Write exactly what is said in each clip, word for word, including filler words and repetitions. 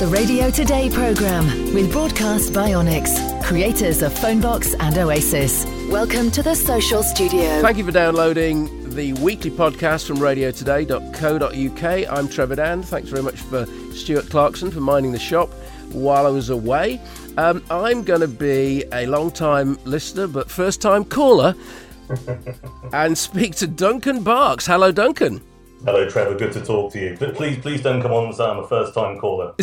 The Radio Today programme with Broadcast Bionics, creators of Phonebox and Oasis. Welcome to the Social Studio. Thank you for downloading the weekly podcast from radio today dot co dot uk. I'm Trevor Dan. Thanks very much for Stuart Clarkson for minding the shop while I was away. Um, I'm going to be a long-time listener but first-time caller and speak to Duncan Barks. Hello, Duncan. Hello, Trevor. Good to talk to you. But please, please don't come on and say I'm a first-time caller.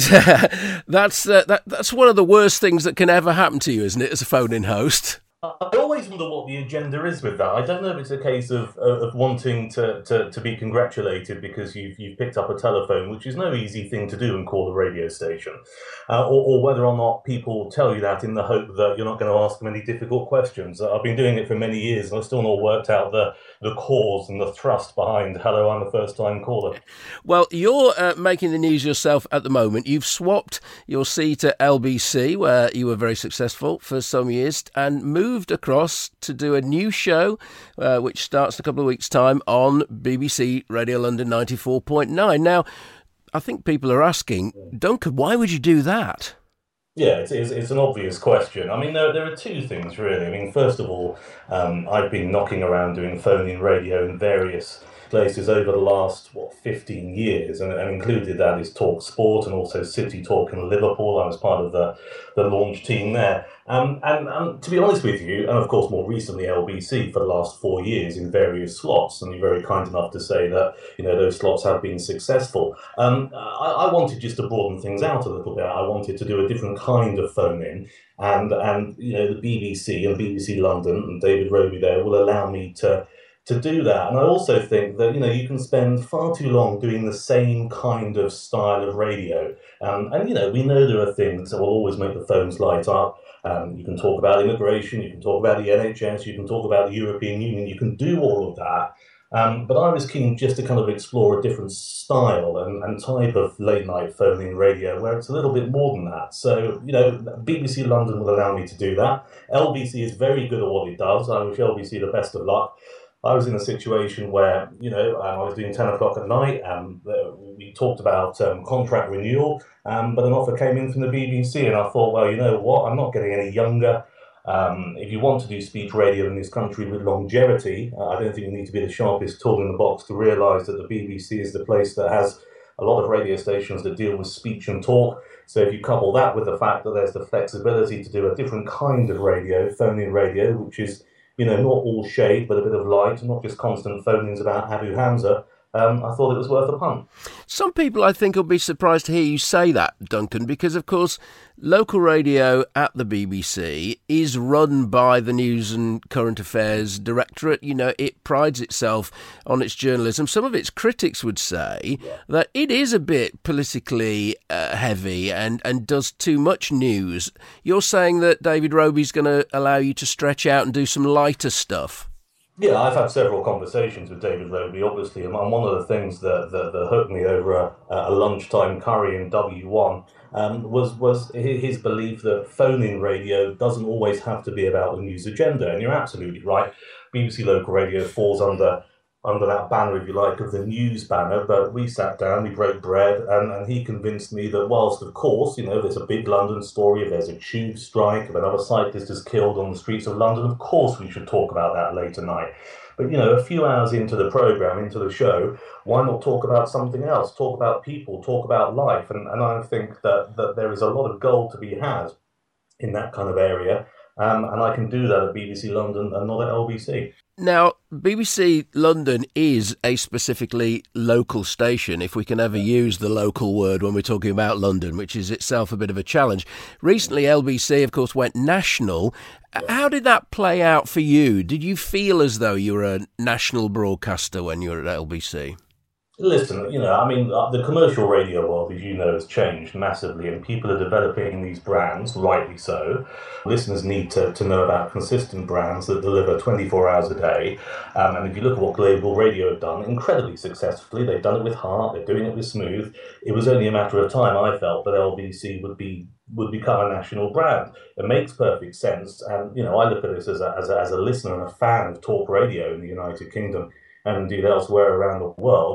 that's uh, that, that's one of the worst things that can ever happen to you, isn't it, as a phone-in host? I always wonder what the agenda is with that. I don't know if it's a case of of wanting to, to, to be congratulated because you've you've picked up a telephone, which is no easy thing to do and call a radio station, uh, or, or whether or not people tell you that in the hope that you're not going to ask them any difficult questions. I've been doing it for many years and I've still not worked out the, the cause and the thrust behind, hello, I'm a first-time caller. Well, you're uh, making the news yourself at the moment. You've swapped your seat at L B C, where you were very successful for some years, and moved moved across to do a new show, uh, which starts in a couple of weeks' time on B B C Radio London ninety-four point nine. Now, I think people are asking, Duncan, why would you do that? Yeah, it's, it's, it's an obvious question. I mean, there, there are two things, really. I mean, first of all, um, I've been knocking around doing phone-in radio in various places over the last, what, fifteen years, and, and included that is Talk Sport and also City Talk in Liverpool. I was part of the, the launch team there. Um, and, and to be honest with you, and of course more recently L B C for the last four years in various slots, and you're very kind enough to say that, you know, those slots have been successful. Um, I, I wanted just to broaden things out a little bit. I wanted to do a different kind of phone-in, and, and you know, the B B C and B B C London and David Roby there will allow me to to do that. And I also think that, you know, you can spend far too long doing the same kind of style of radio. Um, and, you know, we know there are things that will always make the phones light up. Um, you can talk about immigration, you can talk about the N H S, you can talk about the European Union, you can do all of that. Um, but I was keen just to kind of explore a different style and, and type of late-night phone-in radio where it's a little bit more than that. So, you know, B B C London will allow me to do that. L B C is very good at what it does. I wish L B C the best of luck. I was in a situation where, you know, um, I was doing ten o'clock at night, and uh, we talked about um, contract renewal, um, but an offer came in from the B B C, and I thought, well, you know what, I'm not getting any younger. Um, if you want to do speech radio in this country with longevity, uh, I don't think you need to be the sharpest tool in the box to realise that the B B C is the place that has a lot of radio stations that deal with speech and talk. So if you couple that with the fact that there's the flexibility to do a different kind of radio, phone-in radio, which is, you know, not all shade, but a bit of light, not just constant phone-ins about Abu Hamza, um, I thought it was worth a punt. Some people, I think, will be surprised to hear you say that, Duncan, because, of course, local radio at the B B C is run by the News and Current Affairs Directorate. You know, it prides itself on its journalism. Some of its critics would say yeah. that it is a bit politically uh, heavy and, and does too much news. You're saying that David Roby's going to allow you to stretch out and do some lighter stuff? Yeah, I've had several conversations with David Roby, obviously, and one of the things that, that, that hooked me over a, a lunchtime curry in W one um, was was his belief that phone-in radio doesn't always have to be about the news agenda, and you're absolutely right. B B C Local Radio falls under under that banner, if you like, of the news banner, but we sat down, we broke bread, and, and he convinced me that whilst, of course, you know, there's a big London story, if there's a tube strike, if another cyclist is killed on the streets of London, of course we should talk about that late tonight. But, you know, a few hours into the programme, into the show, why not talk about something else? Talk about people, talk about life, and, and I think that, that there is a lot of gold to be had in that kind of area, um, and I can do that at B B C London and not at L B C. Now, B B C London is a specifically local station, if we can ever use the local word when we're talking about London, which is itself a bit of a challenge. Recently, L B C, of course, went national. How did that play out for you? Did you feel as though you were a national broadcaster when you were at L B C? Listen, you know, I mean, the commercial radio world, as you know, has changed massively, and people are developing these brands, rightly so. Listeners need to, to know about consistent brands that deliver twenty-four hours a day. Um, and if you look at what Global Radio have done, incredibly successfully, they've done it with heart, they're doing it with smooth. It was only a matter of time, I felt, that L B C would be would become a national brand. It makes perfect sense. And, you know, I look at this as a, as a, as a listener and a fan of talk radio in the United Kingdom and indeed elsewhere around the world.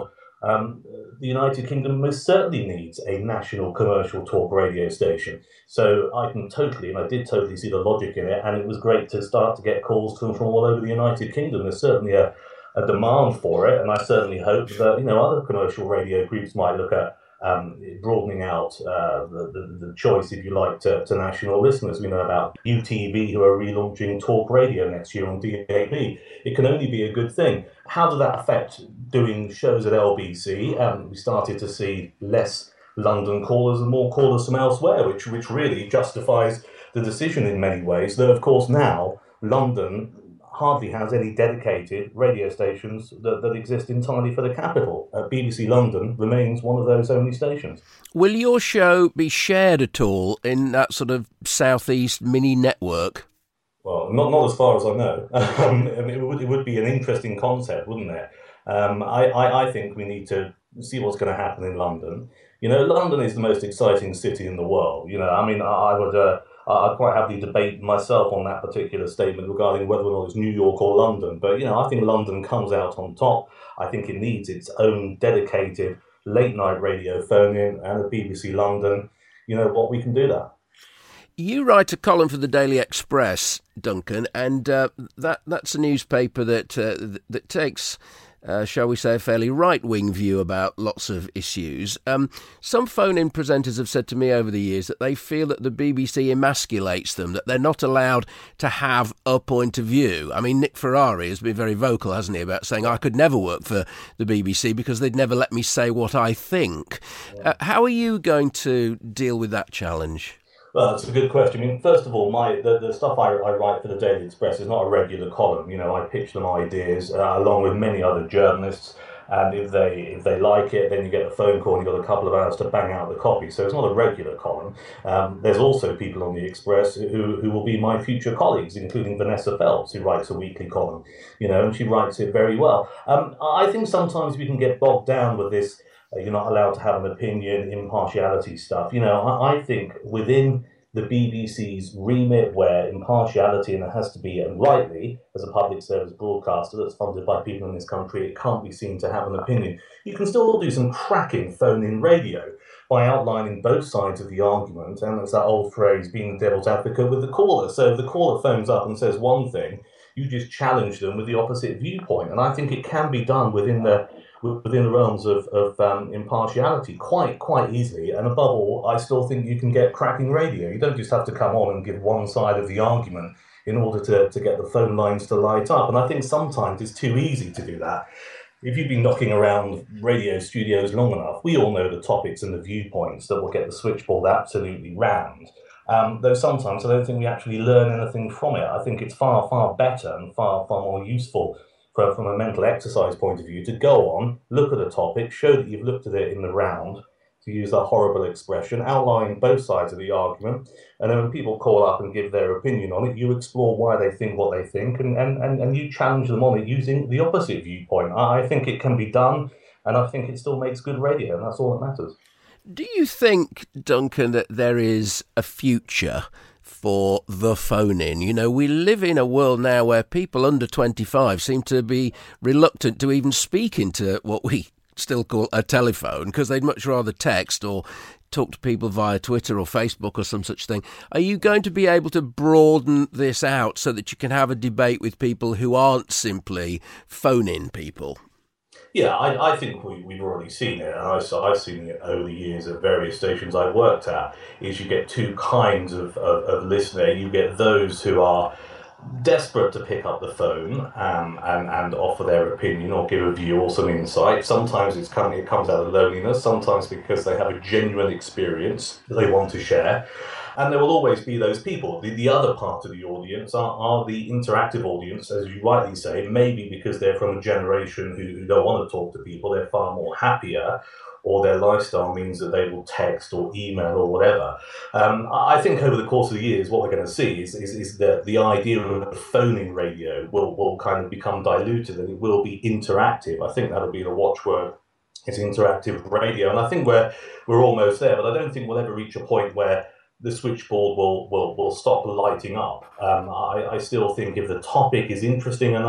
Um, the United Kingdom most certainly needs a national commercial talk radio station. So I can totally, and I did totally see the logic in it, and it was great to start to get calls from, from all over the United Kingdom. There's certainly a, a demand for it, and I certainly hope that, you know, other commercial radio groups might look at Um, broadening out uh, the, the, the choice, if you like, to, to national listeners. We know about U T V, who are relaunching talk radio next year on D A B. It can only be a good thing. How does that affect doing shows at L B C? Um, we started to see less London callers and more callers from elsewhere, which, which really justifies the decision in many ways. Though, of course, now London hardly has any dedicated radio stations that, that exist entirely for the capital. Uh, B B C London remains one of those only stations. Will your show be shared at all in that sort of southeast mini network? Well, not not as far as I know. um, I mean, it would it would be an interesting concept, wouldn't it? Um, I, I I think we need to see what's going to happen in London. You know, London is the most exciting city in the world. You know, I mean, I, I would. Uh, I'd quite happily debate myself on that particular statement regarding whether or not it's New York or London. But, you know, I think London comes out on top. I think it needs its own dedicated late-night radio phone-in and a B B C London. You know what, we can do that. You write a column for the Daily Express, Duncan, and uh, that that's a newspaper that uh, that takes... Uh, shall we say, a fairly right-wing view about lots of issues. Um, some phone-in presenters have said to me over the years that they feel that the B B C emasculates them, that they're not allowed to have a point of view. I mean, Nick Ferrari has been very vocal, hasn't he, about saying I could never work for the B B C because they'd never let me say what I think. Uh, how are you going to deal with that challenge? Well, that's a good question. I mean, first of all, my the, the stuff I, I write for the Daily Express is not a regular column. You know, I pitch them ideas uh, along with many other journalists, and if they if they like it, then you get a phone call and you've got a couple of hours to bang out the copy. So it's not a regular column. Um, there's also people on the Express who, who will be my future colleagues, including Vanessa Phelps, who writes a weekly column, you know, and she writes it very well. Um, I think sometimes we can get bogged down with this, uh, you're not allowed to have an opinion, impartiality stuff. You know, I, I think within the B B C's remit, where impartiality, and it has to be, and rightly, as a public service broadcaster that's funded by people in this country, it can't be seen to have an opinion. You can still do some cracking phone-in radio by outlining both sides of the argument, and it's that old phrase, being the devil's advocate with the caller. So if the caller phones up and says one thing, you just challenge them with the opposite viewpoint. And I think it can be done within the within the realms of, of um, impartiality quite quite easily. And above all, I still think you can get cracking radio. You don't just have to come on and give one side of the argument in order to, to get the phone lines to light up. And I think sometimes it's too easy to do that. If you've been knocking around radio studios long enough, we all know the topics and the viewpoints that will get the switchboard absolutely rammed. Um, though sometimes I don't think we actually learn anything from it. I think it's far, far better and far, far more useful for, from a mental exercise point of view to go on, look at a topic, show that you've looked at it in the round, to use that horrible expression, outline both sides of the argument, and then when people call up and give their opinion on it, you explore why they think what they think, and, and, and, and you challenge them on it using the opposite viewpoint. I, I think it can be done, and I think it still makes good radio, and that's all that matters. Do you think, Duncan, that there is a future for the phone-in? You know, we live in a world now where people under twenty-five seem to be reluctant to even speak into what we still call a telephone, because they'd much rather text or talk to people via Twitter or Facebook or some such thing. Are you going to be able to broaden this out so that you can have a debate with people who aren't simply phone-in people? Yeah, I, I think we, we've already seen it, and I've, I've seen it over the years at various stations I've worked at, is you get two kinds of, of, of listener. You get those who are desperate to pick up the phone um, and, and offer their opinion or give a view or some insight. Sometimes it's come, it comes out of loneliness, sometimes because they have a genuine experience that they want to share. And there will always be those people. The, the other part of the audience are, are the interactive audience, as you rightly say, maybe because they're from a generation who, who don't want to talk to people, they're far more happier, or their lifestyle means that they will text or email or whatever. Um, I think over the course of the years, what we're going to see is, is, is that the idea of phoning radio will, will kind of become diluted, and it will be interactive. I think that'll be the watchword. It's interactive radio. And I think we're, we're almost there, but I don't think we'll ever reach a point where the switchboard will, will, will stop lighting up. Um, I, I still think if the topic is interesting enough,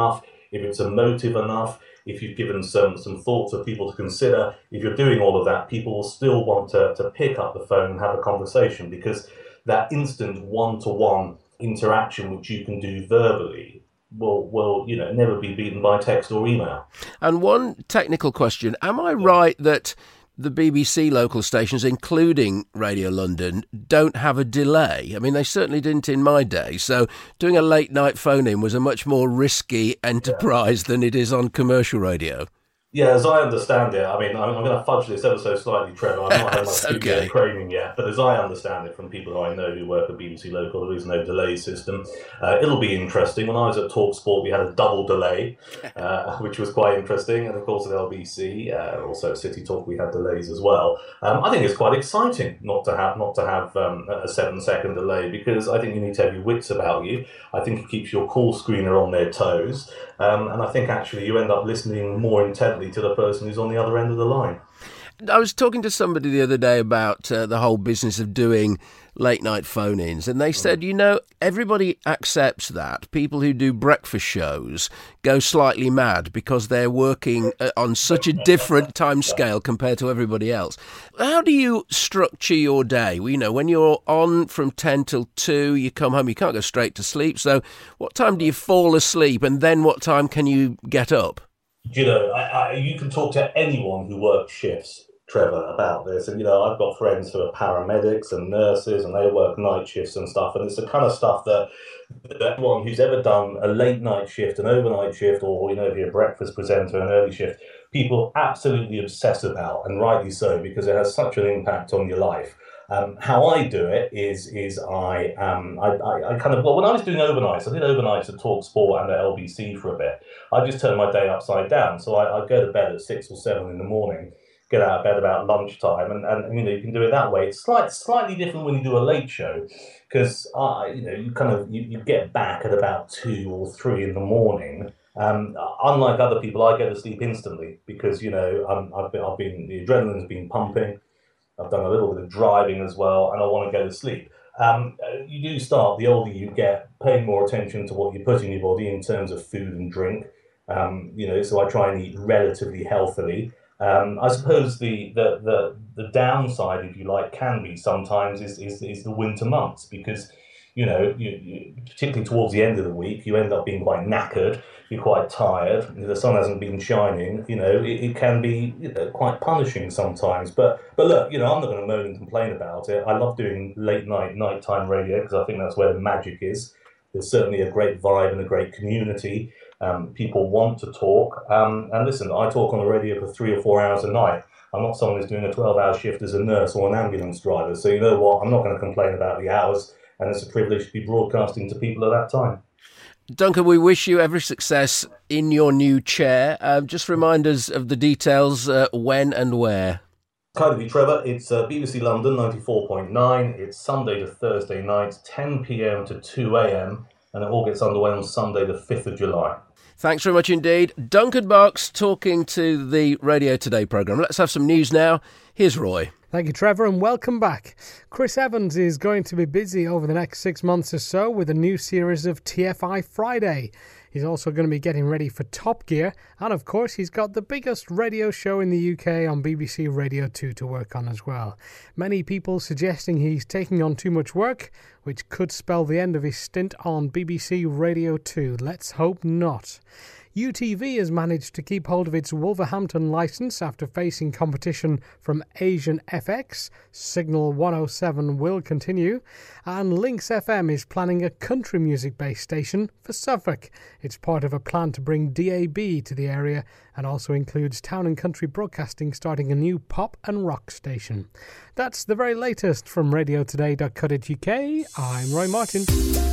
if it's emotive enough, if you've given some some thought for people to consider, if you're doing all of that, people will still want to, to pick up the phone and have a conversation, because that instant one-to-one interaction which you can do verbally will, will you know, never be beaten by text or email. And one technical question, am I right that the B B C local stations, including Radio London, don't have a delay? I mean, they certainly didn't in my day. So doing a late night phone-in was a much more risky enterprise yeah. than it is on commercial radio. Yeah, as I understand it, I mean, I'm, I'm going to fudge this ever so slightly, Trevor. I've not had my studio okay. training yet, but as I understand it from people who I know who work at B B C Local, there is no delay system. Uh, it'll be interesting. When I was at TalkSport, we had a double delay, uh, which was quite interesting. And of course, at L B C, uh, also at City Talk, we had delays as well. Um, I think it's quite exciting not to have not to have um, a seven-second delay, because I think you need to have your wits about you. I think it keeps your call screener on their toes. Um, and I think actually you end up listening more intently to the person who's on the other end of the line. I was talking to somebody the other day about uh, the whole business of doing late night phone-ins, and they said, you know, everybody accepts that. People who do breakfast shows go slightly mad because they're working uh, on such a different time scale compared to everybody else. How do you structure your day? Well, you know, when you're on from ten till two, you come home, you can't go straight to sleep. So what time do you fall asleep, and then what time can you get up? You know, I, I, you can talk to anyone who works shifts, Trevor, about this. And, you know, I've got friends who are paramedics and nurses, and they work night shifts and stuff. And it's the kind of stuff that, that anyone who's ever done a late night shift, an overnight shift, or, you know, if you're a breakfast presenter, an early shift, people absolutely obsess about, and rightly so, because it has such an impact on your life. Um, how I do it is is I um I, I, I kind of well when I was doing overnights, I did overnights at TalkSport and at L B C for a bit. I just turned my day upside down. So I I'd go to bed at six or seven in the morning, get out of bed about lunchtime, and, and you know you can do it that way. It's slight, slightly different when you do a late show, because I you know you kind of you, you get back at about two or three in the morning. Um, unlike other people, I go to sleep instantly because you know I'm, I've been I've been the adrenaline's been pumping. I've done a little bit of driving as well, and I want to go to sleep. Um, you do start, the older you get, paying more attention to what you put in your body in terms of food and drink. Um, you know, so I try and eat relatively healthily. Um, I suppose the, the the the downside, if you like, can be sometimes is is, is the winter months, because you know, you, you, particularly towards the end of the week, you end up being quite knackered. You're quite tired. The sun hasn't been shining. You know, it, it can be you know, quite punishing sometimes. But but look, you know, I'm not going to moan and complain about it. I love doing late night, nighttime radio because I think that's where the magic is. There's certainly a great vibe and a great community. Um, people want to talk. Um, and listen, I talk on the radio for three or four hours a night. I'm not someone who's doing a twelve-hour shift as a nurse or an ambulance driver. So you know what? I'm not going to complain about the hours. And it's a privilege to be broadcasting to people at that time. Duncan, we wish you every success in your new chair. Uh, just remind us of the details, uh, when and where. Kind of you, Trevor. It's uh, B B C London ninety-four point nine. It's Sunday to Thursday nights, ten p.m. to two a.m. And it all gets underway on Sunday the fifth of July. Thanks very much indeed. Duncan Box talking to the Radio Today programme. Let's have some news now. Here's Roy. Thank you, Trevor, and welcome back. Chris Evans is going to be busy over the next six months or so with a new series of T F I Friday. He's also going to be getting ready for Top Gear, and of course he's got the biggest radio show in the U K on B B C Radio two to work on as well. Many people suggesting he's taking on too much work, which could spell the end of his stint on B B C Radio two. Let's hope not. U T V has managed to keep hold of its Wolverhampton licence after facing competition from Asian F X. Signal one oh seven will continue. And Lynx F M is planning a country music-based station for Suffolk. It's part of a plan to bring D A B to the area and also includes Town and Country Broadcasting starting a new pop and rock station. That's the very latest from radio today dot co dot uk. I'm Roy Martin.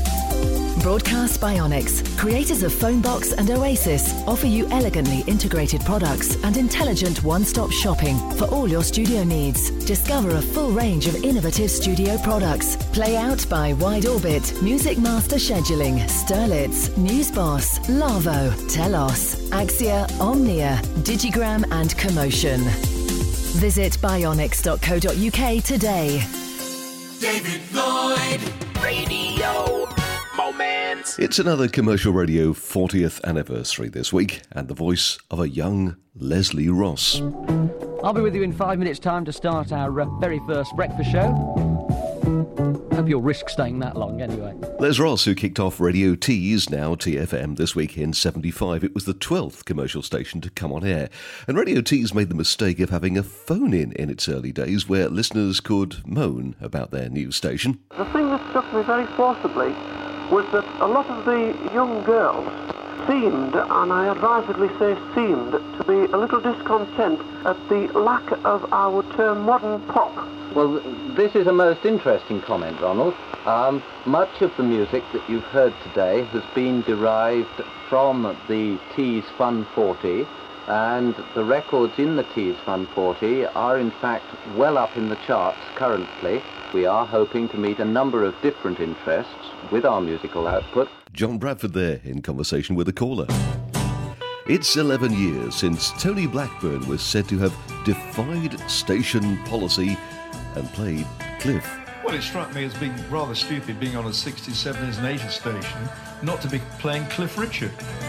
Broadcast Bionics, creators of Phonebox and Oasis, offer you elegantly integrated products and intelligent one-stop shopping for all your studio needs. Discover a full range of innovative studio products. Play Out by Wide Orbit, Music Master Scheduling, Sterlitz, Newsboss, Lavo, Telos, Axia, Omnia, Digigram and Commotion. Visit bionics dot co dot uk today. David Lloyd Radio Moments. Leeds. It's another Commercial Radio fortieth anniversary this week, and the voice of a young Leslie Ross. I'll be with you in five minutes' time to start our uh, very first breakfast show. Hope you'll risk staying that long anyway. Les Ross, who kicked off Radio Tees, now T F M, this week in seventy-five. It was the twelfth commercial station to come on air. And Radio Tees made the mistake of having a phone-in in its early days where listeners could moan about their news station. The thing that struck me very forcibly was that a lot of the young girls seemed, and I advisedly say seemed, to be a little discontent at the lack of, I would term, modern pop. Well, this is a most interesting comment, Ronald. Um, much of the music that you've heard today has been derived from the Tees Fun forty, and the records in the Tees Fun forty are in fact well up in the charts currently. We are hoping to meet a number of different interests with our musical output. John Bradford there in conversation with a caller. It's eleven years since Tony Blackburn was said to have defied station policy and played Cliff. Well, it struck me as being rather stupid being on a sixties, seventies and eighties station not to be playing Cliff Richard.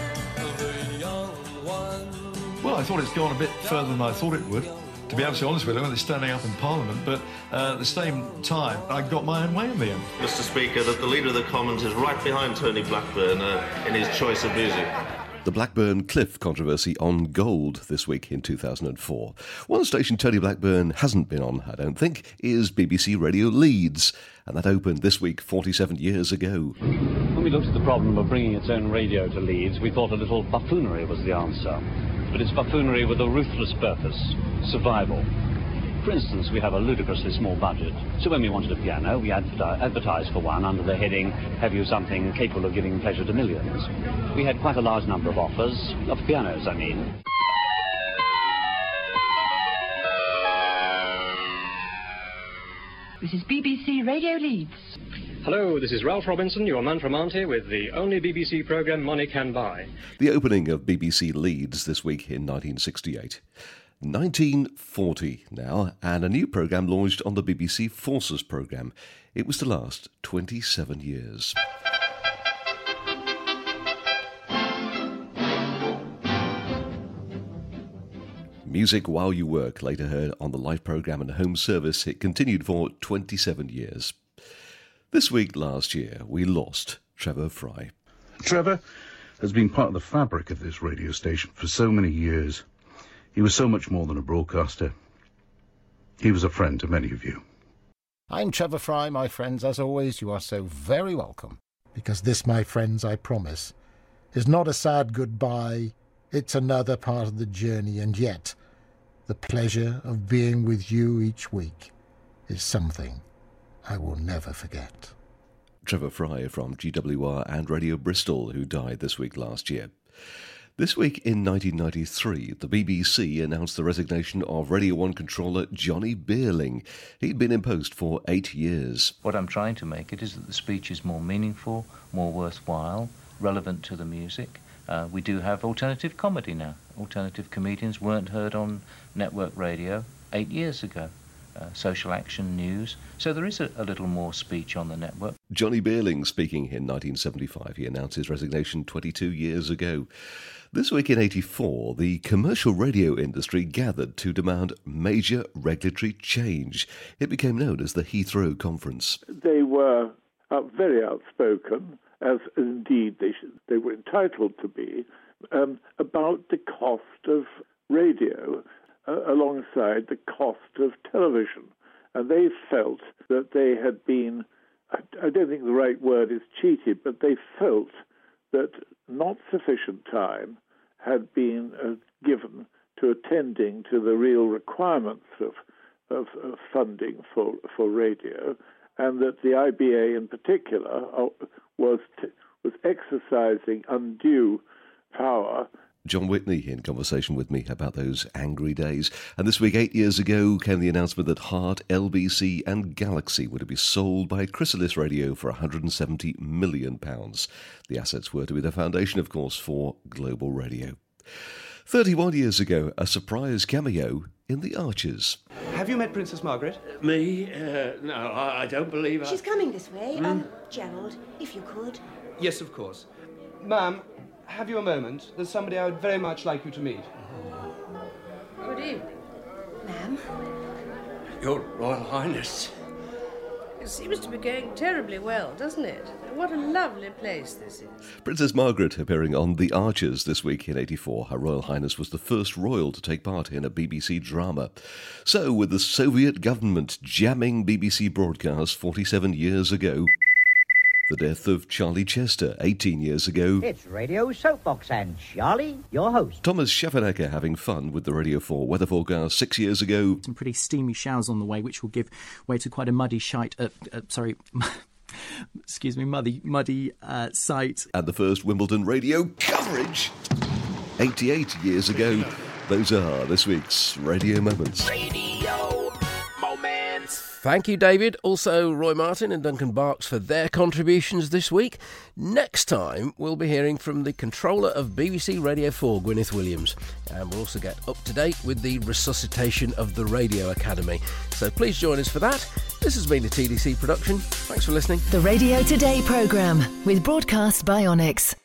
Well, I thought it's gone a bit further than I thought it would. To be absolutely honest with you, they're standing up in Parliament, but uh, at the same time, I got my own way in the end. Mister Speaker, that the Leader of the Commons is right behind Tony Blackburn uh, in his choice of music. The Blackburn Cliff controversy on Gold this week in two thousand four. One station Tony Blackburn hasn't been on, I don't think, is B B C Radio Leeds, and that opened this week forty-seven years ago. When we looked at the problem of bringing its own radio to Leeds, we thought a little buffoonery was the answer. But it's buffoonery with a ruthless purpose, survival. For instance, we have a ludicrously small budget, so when we wanted a piano, we adverti- advertised for one under the heading, "Have you something capable of giving pleasure to millions?" We had quite a large number of offers, of pianos, I mean. This is B B C Radio Leeds. Hello, this is Ralph Robinson, your man from Auntie, with the only B B C programme money can buy. The opening of B B C Leeds this week in nineteen sixty-eight. nineteen forty now, and a new programme launched on the B B C Forces programme. It was to last twenty-seven years. Music While You Work, later heard on the live programme and home service. It continued for twenty-seven years. This week last year, we lost Trevor Fry. Trevor has been part of the fabric of this radio station for so many years. He was so much more than a broadcaster. He was a friend to many of you. I'm Trevor Fry, my friends. As always, you are so very welcome. Because this, my friends, I promise, is not a sad goodbye. It's another part of the journey, and yet the pleasure of being with you each week is something I will never forget. Trevor Fry from G W R and Radio Bristol, who died this week last year. This week in nineteen ninety-three, the B B C announced the resignation of Radio one controller Johnny Beerling. He'd been in post for eight years. What I'm trying to make it is that the speech is more meaningful, more worthwhile, relevant to the music. Uh, we do have alternative comedy now. Alternative comedians weren't heard on network radio eight years ago. Uh, social action news. So there is a, a little more speech on the network. Johnny Beerling speaking in nineteen seventy-five. He announced his resignation twenty-two years ago. This week in eighty-four, the commercial radio industry gathered to demand major regulatory change. It became known as the Heathrow Conference. They were uh, very outspoken, as indeed they, should, they were entitled to be, um, about the cost of radio Uh, alongside the cost of television. And they felt that they had been, I, I don't think the right word is cheated, but they felt that not sufficient time had been uh, given to attending to the real requirements of, of, of funding for, for radio, and that the I B A in particular uh, was, t- was exercising undue power. John Whitney in conversation with me about those angry days. And this week, eight years ago, came the announcement that Heart, L B C and Galaxy were to be sold by Chrysalis Radio for one hundred seventy million pounds. The assets were to be the foundation, of course, for global radio. thirty-one years ago, a surprise cameo in The Archers. Have you met Princess Margaret? Me? Uh, no, I, I don't believe I... She's coming this way. Mm. Um, Gerald, if you could, Yes, of course. Ma'am, have you a moment? There's somebody I would very much like you to meet. Good evening. Ma'am? Your Royal Highness. It seems to be going terribly well, doesn't it? What a lovely place this is. Princess Margaret appearing on The Archers this week in eighty-four. Her Royal Highness was the first royal to take part in a B B C drama. So, with the Soviet government jamming B B C broadcasts forty-seven years ago, the death of Charlie Chester eighteen years ago, it's Radio Soapbox and Charlie, your host. Thomas Schaffenecker having fun with the Radio four weather forecast six years ago, some pretty steamy showers on the way, which will give way to quite a muddy shite, uh, uh, sorry, excuse me, muddy, muddy uh, sight. And the first Wimbledon radio coverage eighty-eight years ago. Those are this week's Radio Moments. Radio Moments. Thank you, David. Also, Roy Martin and Duncan Barks for their contributions this week. Next time, we'll be hearing from the controller of B B C Radio four, Gwyneth Williams. And we'll also get up to date with the resuscitation of the Radio Academy. So please join us for that. This has been a T D C production. Thanks for listening. The Radio Today programme with Broadcast by Onyx.